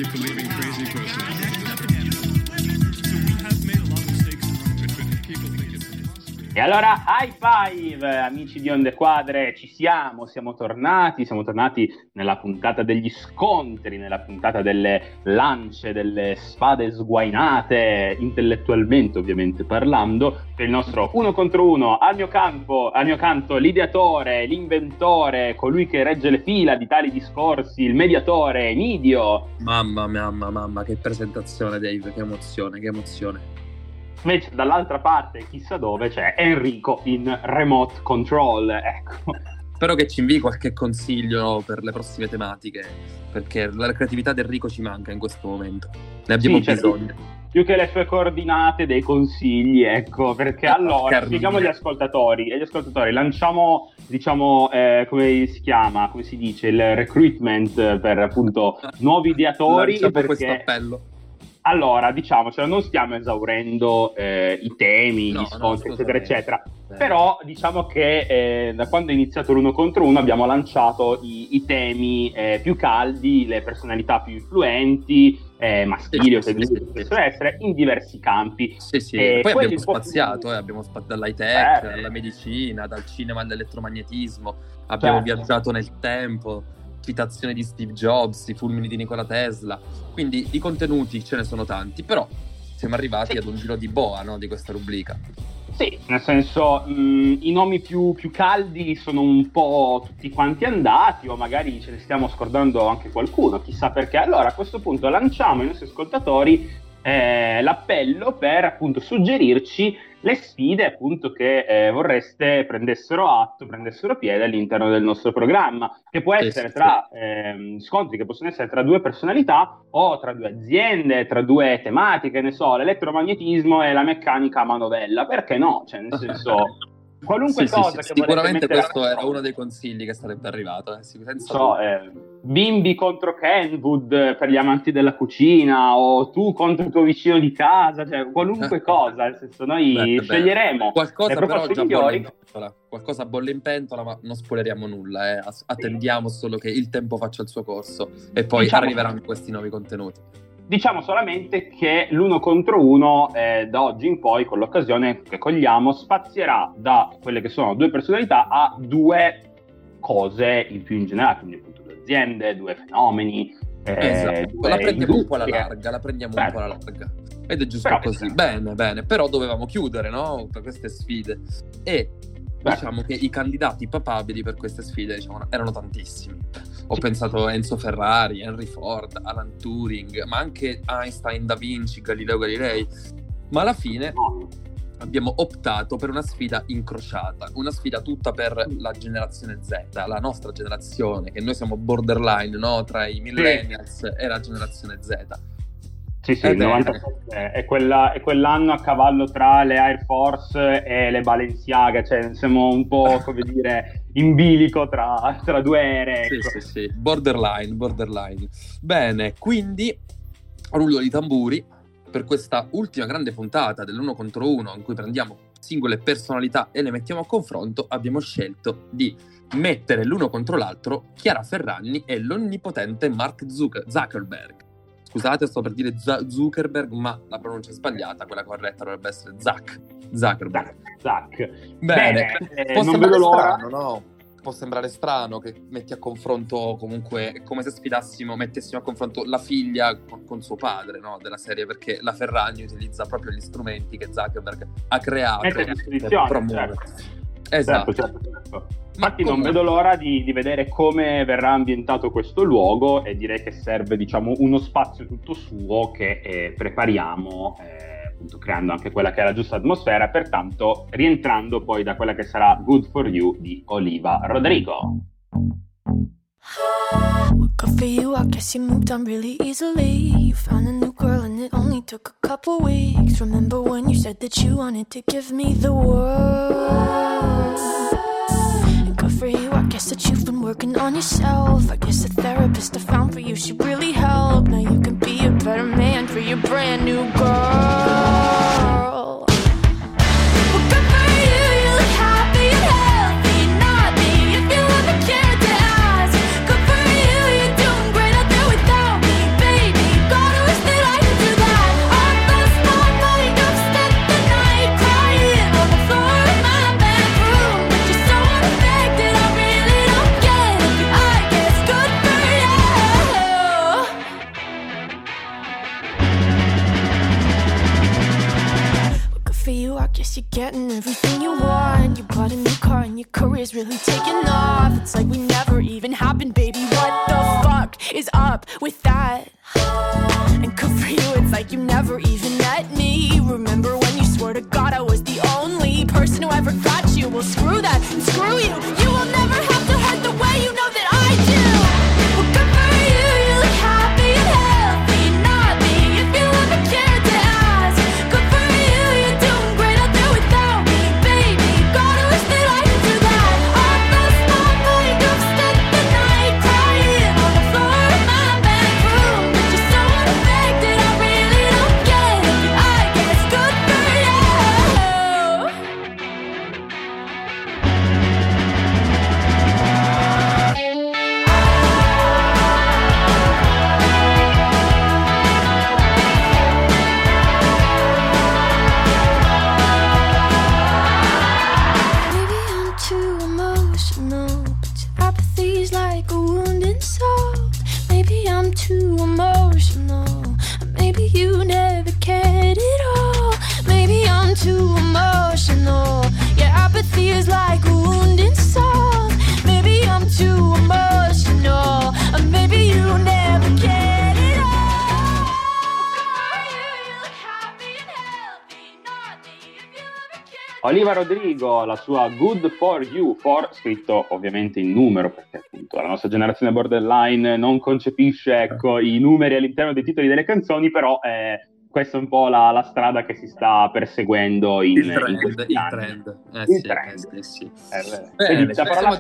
keep believing crazy person. We have made a lot of mistakes along the way, but people think it's impossible. E allora, high five, amici di Onde Quadre, siamo tornati nella puntata degli scontri, nella puntata delle lance, delle spade sguainate, intellettualmente ovviamente parlando, per il nostro uno contro uno. Al mio canto l'ideatore, l'inventore, colui che regge le fila di tali discorsi, il mediatore, Nidio. Mamma, che presentazione, Dave, che emozione. Invece dall'altra parte, chissà dove, c'è Enrico in remote control, ecco. Spero che ci invii qualche consiglio per le prossime tematiche, perché la creatività di Enrico ci manca in questo momento. Ne abbiamo bisogno. Più che le sue coordinate, dei consigli, ecco, perché allora, spieghiamo agli ascoltatori, lanciamo, diciamo, come si chiama, come si dice, il recruitment per appunto nuovi ideatori. Lanciamo questo appello. Allora, diciamocelo, non stiamo esaurendo i temi, gli scontri, eccetera, eccetera. Però diciamo che da quando è iniziato l'uno contro uno abbiamo lanciato i temi più caldi, le personalità più influenti, maschili o femminili, possono essere, in diversi campi. Sì. Poi abbiamo spaziato, dall'high tech, alla medicina, dal cinema all'elettromagnetismo, abbiamo viaggiato nel tempo. Citazione di Steve Jobs, i fulmini di Nikola Tesla, quindi i contenuti ce ne sono tanti, però siamo arrivati ad un giro di boa, no, di questa rubrica. Sì, nel senso i nomi più caldi sono un po' tutti quanti andati, o magari ce ne stiamo scordando anche qualcuno, chissà perché. Allora a questo punto lanciamo ai nostri ascoltatori l'appello per appunto suggerirci le sfide appunto che vorreste prendessero piede all'interno del nostro programma, che può essere tra scontri che possono essere tra due personalità o tra due aziende, tra due tematiche, ne so, l'elettromagnetismo e la meccanica a manovella, perché no? Cioè, nel senso, qualunque cosa che sicuramente questo era uno dei consigli che sarebbe arrivato, bimbi contro Kenwood per gli amanti della cucina, o tu contro il tuo vicino di casa, cioè qualunque cosa, nel senso noi sceglieremo qualcosa, le proposte migliori. Qualcosa bolle in pentola, ma non spoileriamo nulla, attendiamo solo che il tempo faccia il suo corso e poi arriveranno questi nuovi contenuti. Diciamo solamente che l'uno contro uno da oggi in poi, con l'occasione che cogliamo, spazierà da quelle che sono due personalità a due cose in più in generale, quindi appunto due aziende, due fenomeni. La prendiamo un po' alla larga, ed è giusto così. Bene, però dovevamo chiudere, no? Per queste sfide. E diciamo che i candidati papabili per queste sfide, diciamo, erano tantissimi. Ho pensato a Enzo Ferrari, Henry Ford, Alan Turing, ma anche Einstein, Da Vinci, Galileo Galilei. Ma alla fine abbiamo optato per una sfida incrociata, una sfida tutta per la generazione Z, la nostra generazione, che noi siamo borderline, no? Tra i millennials e la generazione Z. Sì, il 97 è quell'anno a cavallo tra le Air Force e le Balenciaga, cioè siamo un po', come dire, in bilico tra due aeree. Ecco. Sì, borderline. Bene, quindi rullo di tamburi per questa ultima grande puntata dell'uno contro uno, in cui prendiamo singole personalità e le mettiamo a confronto. Abbiamo scelto di mettere l'uno contro l'altro Chiara Ferragni e l'onnipotente Mark Zuckerberg. Scusate, sto per dire Zuckerberg, ma la pronuncia è sbagliata, quella corretta dovrebbe essere Zuckerberg. Bene, non vedo l'ora. No? Può sembrare strano che metti a confronto, comunque, come se mettessimo a confronto la figlia con suo padre, no? Della serie, perché la Ferragni utilizza proprio gli strumenti che Zuckerberg ha creato per promuovere. Esatto. Certo. Infatti non vedo l'ora di vedere come verrà ambientato questo luogo, e direi che serve, diciamo, uno spazio tutto suo che prepariamo, appunto creando anche quella che è la giusta atmosfera, pertanto rientrando poi da quella che sarà Good For You di Oliva Rodrigo. Good for you, I guess you moved on really easily. You found a new girl and it only took a couple weeks. Remember when you said that you wanted to give me the world? Good for you, I guess that you've been working on yourself. I guess the therapist I found for you should really help. Now you can be a better man for your brand new girl. Baby, guess you're getting everything you want. You bought a new car and your career's really taking off. It's like we never even happened, baby. What the fuck is up with that? And good for you, it's like you never even met me. Remember when you swore to God I was the only person who ever got you? Well, screw that and screw you. You will never have to hurt the way you know that I do. Well, good for you, you look happy and healthy. Not me, if you ever cared to ask. Good for you, you're doing great out there without me, baby. Gotta wish that I could do that. I lost my mind, I've spent the night crying on the floor of my bedroom. But you're so unaffected, I really don't get it. I guess good for you. Maybe I'm too emotional, but your apathy's like a wounded soul. Maybe I'm too emotional, maybe you never cared at all. Maybe I'm too emotional, your apathy is like a wounded soul. Maybe I'm too emotional, maybe you never cared at all. You look happy and healthy, not me, if you ever cared. Olivia Rodrigo, la sua Good For You, scritto ovviamente in numero, perché appunto la nostra generazione borderline non concepisce, ecco, i numeri all'interno dei titoli delle canzoni, però questa è un po' la strada che si sta perseguendo in questi anni. trend. Il trend. Sì. Vedi, Bene, la parola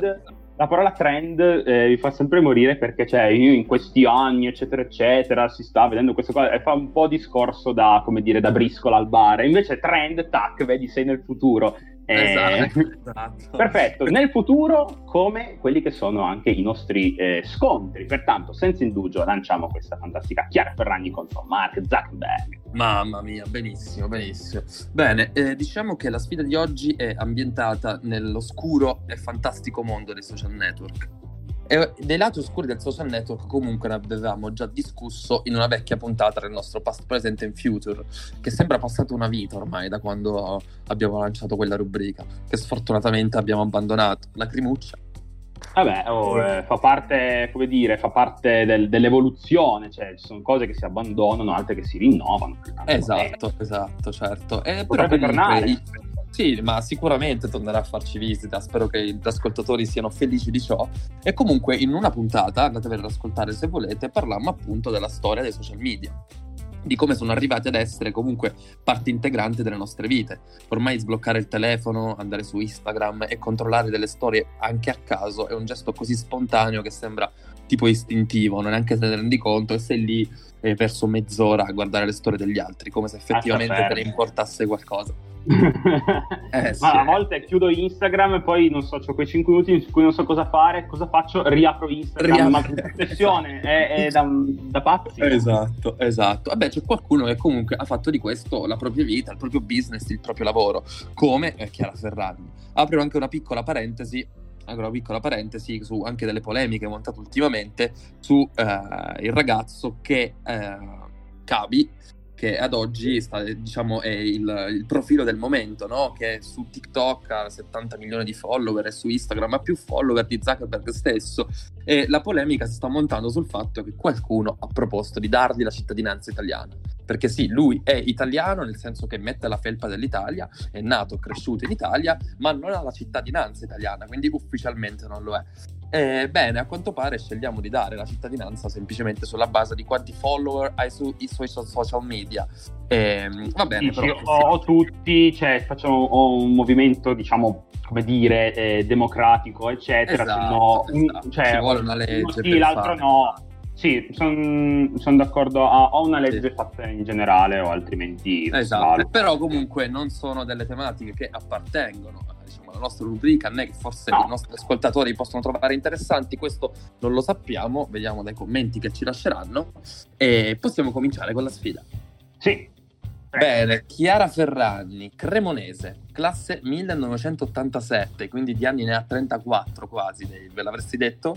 trend mi fa sempre morire, perché cioè io in questi anni eccetera eccetera si sta vedendo questa cosa e fa un po' discorso da, come dire, da briscola al bar, e invece trend, tac, vedi, sei nel futuro. Esatto. Perfetto, nel futuro come quelli che sono anche i nostri scontri. Pertanto, senza indugio, lanciamo questa fantastica Chiara Ferragni contro Mark Zuckerberg. Mamma mia, benissimo. Bene, diciamo che la sfida di oggi è ambientata nell'oscuro e fantastico mondo dei social network. E dei lati oscuri del social network comunque ne avevamo già discusso in una vecchia puntata del nostro Past, Present and Future, che sembra passata una vita ormai da quando abbiamo lanciato quella rubrica, che sfortunatamente abbiamo abbandonato. Lacrimuccia. Vabbè, fa parte, come dire, dell'evoluzione, cioè ci sono cose che si abbandonano, altre che si rinnovano. Esatto, certo. Però Potrebbe tornare. Sì, ma sicuramente tornerà a farci visita, spero che gli ascoltatori siano felici di ciò. E comunque in una puntata, andatevela ad ascoltare se volete, parlammo appunto della storia dei social media, di come sono arrivati ad essere comunque parte integrante delle nostre vite. Ormai sbloccare il telefono, andare su Instagram e controllare delle storie anche a caso è un gesto così spontaneo che sembra tipo istintivo, non neanche te ne rendi conto, e sei lì e hai perso mezz'ora a guardare le storie degli altri, come se effettivamente te ne importasse qualcosa. Sì. Ma a volte chiudo Instagram e poi non so, ho quei 5 minuti in cui non so cosa fare, cosa faccio? Riapro Instagram, ma questa sessione è da pazzi. Esatto. Vabbè, c'è qualcuno che comunque ha fatto di questo la propria vita, il proprio business, il proprio lavoro, come Chiara Ferragni. Apro anche una piccola parentesi su anche delle polemiche montate ultimamente su il ragazzo che Cabi, che ad oggi diciamo è il profilo del momento, no? Che su TikTok ha 70 milioni di follower e su Instagram ha più follower di Zuckerberg stesso, e la polemica si sta montando sul fatto che qualcuno ha proposto di dargli la cittadinanza italiana, perché sì, lui è italiano nel senso che mette la felpa dell'Italia, è nato, cresciuto in Italia, ma non ha la cittadinanza italiana, quindi ufficialmente non lo è. Bene, a quanto pare scegliamo di dare la cittadinanza semplicemente sulla base di quanti follower hai sui social media. Va bene, sì, però o tutti, cioè ho un movimento, diciamo, come dire, democratico, eccetera. Esatto. Cioè, ci vuole una legge sì, per l'altro fare. no. Sì, sono d'accordo, o una legge fatta in generale o altrimenti... Esatto, però comunque non sono delle tematiche che appartengono, diciamo, alla nostra rubrica, né che forse i nostri ascoltatori possono trovare interessanti, questo non lo sappiamo, vediamo dai commenti che ci lasceranno, e possiamo cominciare con la sfida. Sì. Bene, Chiara Ferragni, cremonese, classe 1987, quindi di anni ne ha 34 quasi, ve l'avresti detto?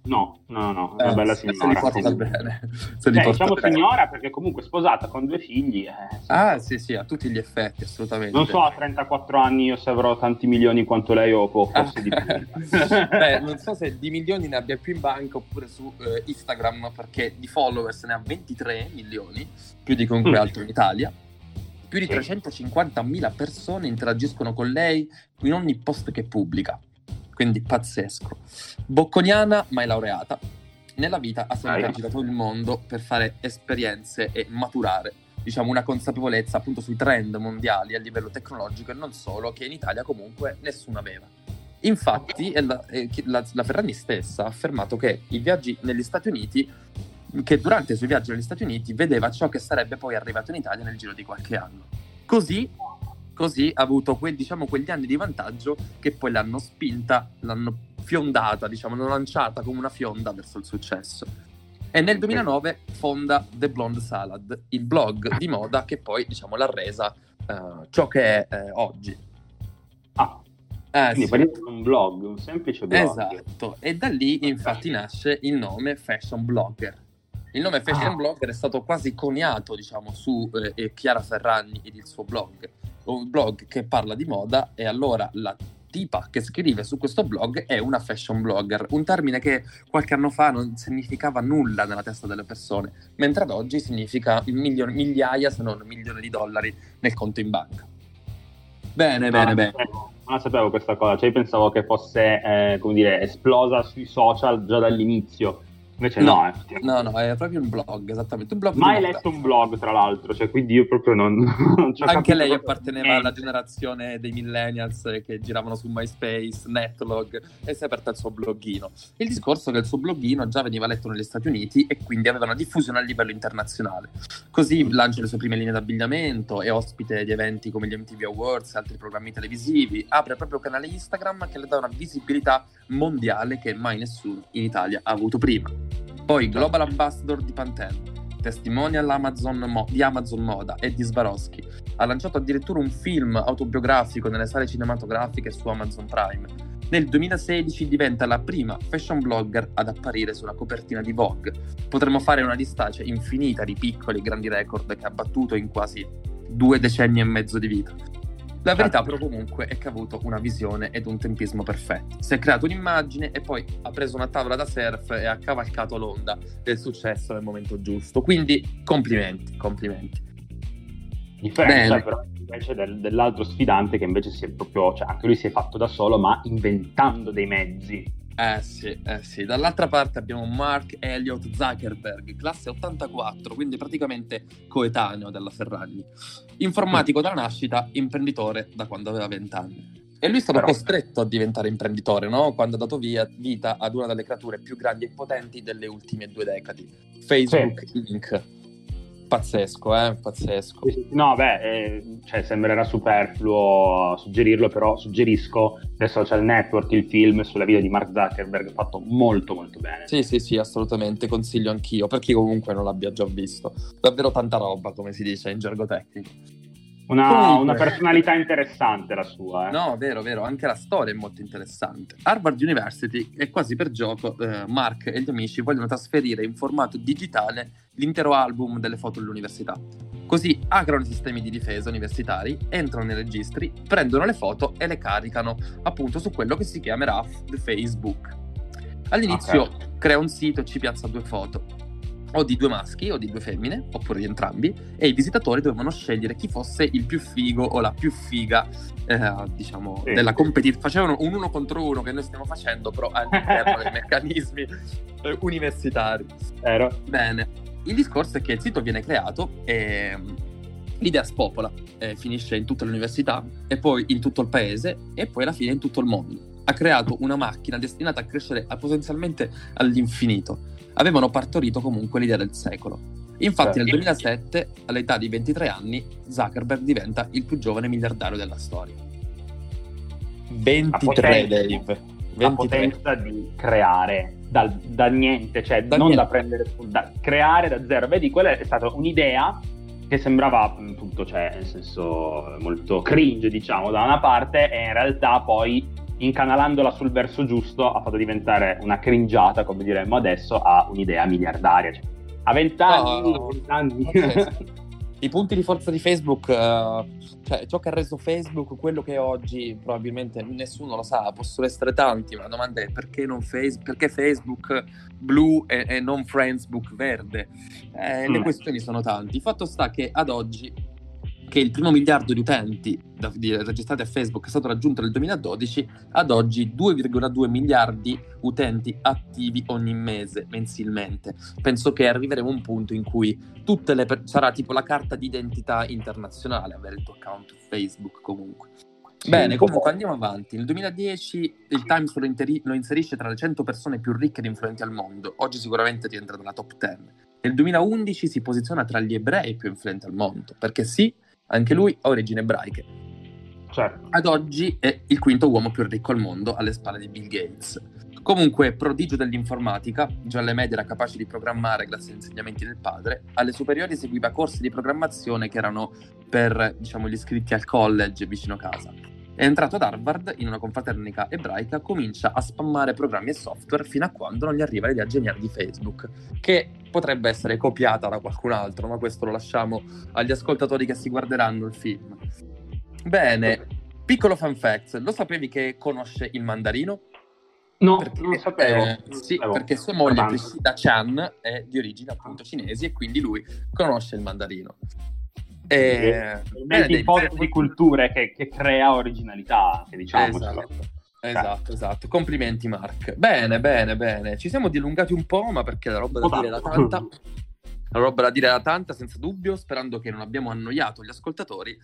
No, una bella Se li signora. porta Sì. bene. Se li porta Diciamo bene. signora perché comunque sposata con 2 figli. Sì. Ah, sì, a tutti gli effetti, assolutamente. Non so, a 34 anni io se avrò tanti milioni quanto lei o forse di più. Beh, non so se di milioni ne abbia più in banca oppure su Instagram, perché di followers ne ha 23 milioni, più di chiunque altro in Italia. Più di 350.000 persone interagiscono con lei in ogni post che pubblica. Quindi pazzesco. Bocconiana, mai laureata. Nella vita ha sempre girato il mondo per fare esperienze e maturare, diciamo, una consapevolezza appunto sui trend mondiali a livello tecnologico e non solo, che in Italia comunque nessuno aveva. Infatti la Ferragni stessa ha affermato che i viaggi negli Stati Uniti, che durante i suoi viaggi negli Stati Uniti vedeva ciò che sarebbe poi arrivato in Italia nel giro di qualche anno. Così ha avuto quegli anni di vantaggio che poi l'hanno spinta, l'hanno fiondata, diciamo, l'hanno lanciata come una fionda verso il successo. E nel 2009 fonda The Blonde Salad, il blog di moda che poi, diciamo, l'ha resa ciò che è oggi. Quindi Sì. parliamo di un blog, un semplice blog. Esatto, e da lì infatti nasce il nome Fashion Blogger. Il nome Fashion Blogger è stato quasi coniato, diciamo, su Chiara Ferragni ed il suo blog, un blog che parla di moda, e allora la tipa che scrive su questo blog è una fashion blogger, un termine che qualche anno fa non significava nulla nella testa delle persone, mentre ad oggi significa migliaia se non milioni di dollari nel conto in banca. Bene. Non sapevo questa cosa, cioè io pensavo che fosse, come dire, esplosa sui social già dall'inizio. Invece no, è proprio un blog, esattamente. Un blog mai letto un blog, tra l'altro, cioè quindi io proprio non ci ho anche capito lei proprio apparteneva niente. alla generazione dei millennials che giravano su MySpace, Netlog, e si è aperta il suo bloggino. Il discorso è che il suo bloggino già veniva letto negli Stati Uniti e quindi aveva una diffusione a livello internazionale. Così lancia le sue prime linee d'abbigliamento, è ospite di eventi come gli MTV Awards e altri programmi televisivi, apre il proprio canale Instagram che le dà una visibilità mondiale che mai nessuno in Italia ha avuto prima. Poi Global Ambassador di Pantene, testimonial di Amazon Moda e di Swarovski. Ha lanciato addirittura un film autobiografico nelle sale cinematografiche su Amazon Prime. Nel 2016 diventa la prima fashion blogger ad apparire su una copertina di Vogue. Potremmo fare una lista infinita di piccoli e grandi record che ha battuto in quasi 2 decenni e mezzo di vita. La verità però comunque è che ha avuto una visione ed un tempismo perfetti. Si è creato un'immagine e poi ha preso una tavola da surf e ha cavalcato l'onda del successo nel momento giusto. Quindi complimenti. Differenza però invece dell'altro sfidante che invece si è proprio, cioè anche lui si è fatto da solo ma inventando dei mezzi. Sì. Dall'altra parte abbiamo Mark Elliott Zuckerberg, classe 84, quindi praticamente coetaneo della Ferragni. Informatico dalla nascita, imprenditore da quando aveva 20 anni. E lui è stato costretto a diventare imprenditore, no? Quando ha dato vita ad una delle creature più grandi e potenti delle ultime 2 decadi, Facebook Inc. Pazzesco. No, cioè sembrerà superfluo suggerirlo, però suggerisco The Social Network, il film sulla vita di Mark Zuckerberg, fatto molto molto bene. Sì, assolutamente, consiglio anch'io, per chi comunque non l'abbia già visto. Davvero tanta roba, come si dice in gergo tecnico. Una personalità interessante la sua. No, vero, anche la storia è molto interessante. Harvard University, e quasi per gioco, Mark e gli amici vogliono trasferire in formato digitale l'intero album delle foto dell'università. Così hackerano i sistemi di difesa universitari, entrano nei registri, prendono le foto e le caricano appunto su quello che si chiamerà Facebook. All'inizio crea un sito e ci piazza 2 foto, o di 2 maschi o di 2 femmine, oppure di entrambi, e i visitatori dovevano scegliere chi fosse il più figo o la più figa, della competizione. Facevano un 1 contro 1 che noi stiamo facendo, però all'interno dei meccanismi universitari. Bene, il discorso è che il sito viene creato e l'idea spopola, finisce in tutte le università e poi in tutto il paese e poi alla fine in tutto il mondo. Ha creato una macchina destinata a crescere potenzialmente all'infinito. Avevano partorito comunque l'idea del secolo. Infatti nel 2007, all'età di 23 anni, Zuckerberg diventa il più giovane miliardario della storia. 23, Dave. 23. La potenza di creare da niente, cioè da non niente. Da prendere, da creare da zero. Vedi, quella è stata un'idea che sembrava tutto, cioè nel senso molto cringe, diciamo, da una parte, e in realtà poi incanalandola sul verso giusto, ha fatto diventare una cringiata, come diremmo adesso, a un'idea miliardaria. Cioè, a 20 anni, 20 anni. I punti di forza di Facebook, cioè ciò che ha reso Facebook quello che è oggi, probabilmente nessuno lo sa, possono essere tanti, ma la domanda è perché Facebook blu e non Friendsbook verde? Le questioni sono tanti. Il fatto sta che ad oggi, che il primo miliardo di utenti registrati a Facebook è stato raggiunto nel 2012, ad oggi 2,2 miliardi utenti attivi ogni mese, mensilmente. Penso che arriveremo a un punto in cui sarà tipo la carta d'identità internazionale avere il tuo account Facebook comunque. Bene, comunque andiamo avanti. Nel 2010 il Times lo inserisce tra le 100 persone più ricche ed influenti al mondo. Oggi sicuramente rientra nella top 10. Nel 2011 si posiziona tra gli ebrei più influenti al mondo, perché sì, anche lui ha origini ebraiche. Certo. Ad oggi è il quinto uomo più ricco al mondo, alle spalle di Bill Gates. Comunque, prodigio dell'informatica, già alle medie era capace di programmare grazie agli insegnamenti del padre, alle superiori seguiva corsi di programmazione che erano per, diciamo, gli iscritti al college vicino casa. È entrato ad Harvard in una confraternita ebraica, comincia a spammare programmi e software fino a quando non gli arriva l'idea geniale di Facebook, che potrebbe essere copiata da qualcun altro, ma questo lo lasciamo agli ascoltatori che si guarderanno il film. Bene, piccolo fun fact, lo sapevi che conosce il mandarino? No, Perché, non lo sapevo. Sì, perché sua moglie Priscilla Chan è di origini appunto cinesi e quindi lui conosce il mandarino. Il posto di culture che crea originalità, che diciamo. Esatto. Complimenti Mark. Bene. Ci siamo dilungati un po', ma perché la roba da dire era tanta. La roba da dire era tanta, senza dubbio, sperando che non abbiamo annoiato gli ascoltatori.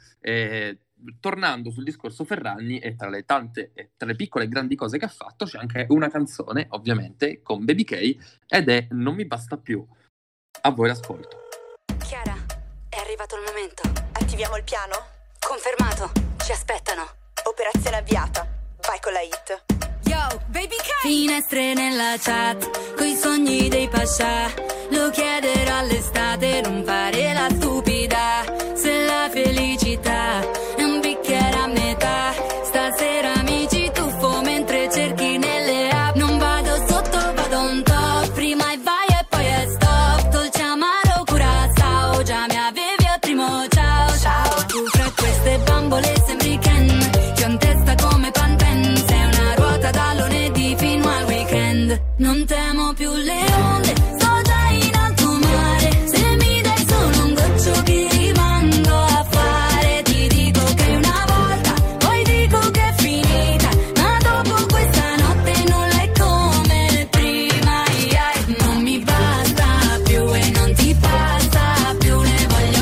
Tornando sul discorso Ferragni, e tra le tante e tra le piccole e grandi cose che ha fatto, c'è anche una canzone, ovviamente, con Baby K, ed è Non mi basta più. A voi l'ascolto. Chiara, è arrivato il momento. Attiviamo il piano? Confermato, ci aspettano. Operazione avviata. Vai con la hit. Yo, Baby K! Finestre nella chat, coi sogni dei pascià. Lo chiederò all'estate, non fare la stupida. Se la felicità è un bicchiere a metà, stasera mi ci tuffo mentre cerchi nelle app. Non vado sotto, vado on top, prima e vai e poi è stop. Dolce amaro Curaçao, già mi avevi al primo ciao. Tu fra queste bambole sembri Ken, ti ho in testa come Pantene. Sei una ruota da lunedì fino al weekend. Non temo più le onde, sto già in alto mare. Se mi dai solo un goccio che rimando a fare, ti dico che una volta, poi dico che è finita, ma dopo questa notte non è come prima. Non mi basta più e non ti basta più, ne voglio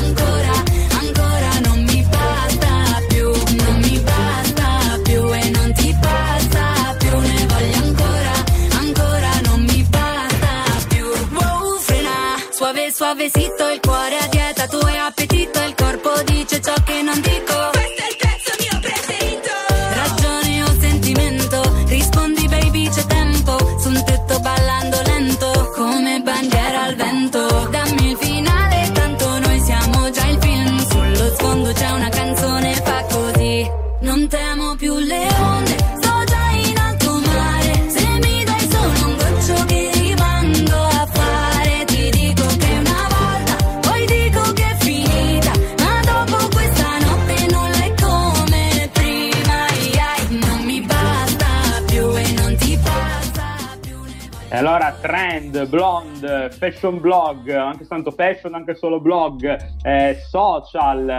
ancora, non mi basta più, non mi basta più e non ti basta più, ne voglio ancora, non mi basta più. Wow, frena, suavecito, il cuore a dieta, tu hai appetito, il corpo dice ciò che non dico. Questo è il pezzo mio preferito. Ragione o sentimento, rispondi baby c'è tempo, su un tetto ballando lento, come bandiera al vento. Dammi il finale, tanto noi siamo già il film, sullo sfondo c'è una canzone, fa così. Non temo più le onde, sto già in alto mare. Se mi dai solo un goccio che rimando a fare, ti dico che una volta, poi dico che è finita, ma dopo questa notte non è come prima. Non mi basta più e non ti basta più, ne voglio. E allora trend, blonde, fashion blog, anche tanto fashion, anche solo blog, social,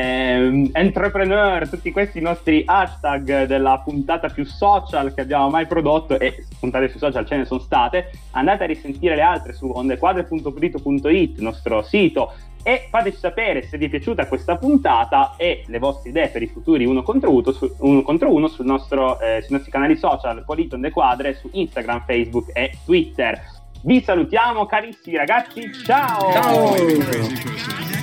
entrepreneur, tutti questi nostri hashtag della puntata più social che abbiamo mai prodotto, e puntate su social ce ne sono state. Andate a risentire le altre su ondequadre.pulito.it, nostro sito, e fateci sapere se vi è piaciuta questa puntata e le vostre idee per i futuri uno contro uno sui nostri canali social Polito on the Quadre, su Instagram, Facebook e Twitter. Vi salutiamo carissimi ragazzi, ciao! Ciao!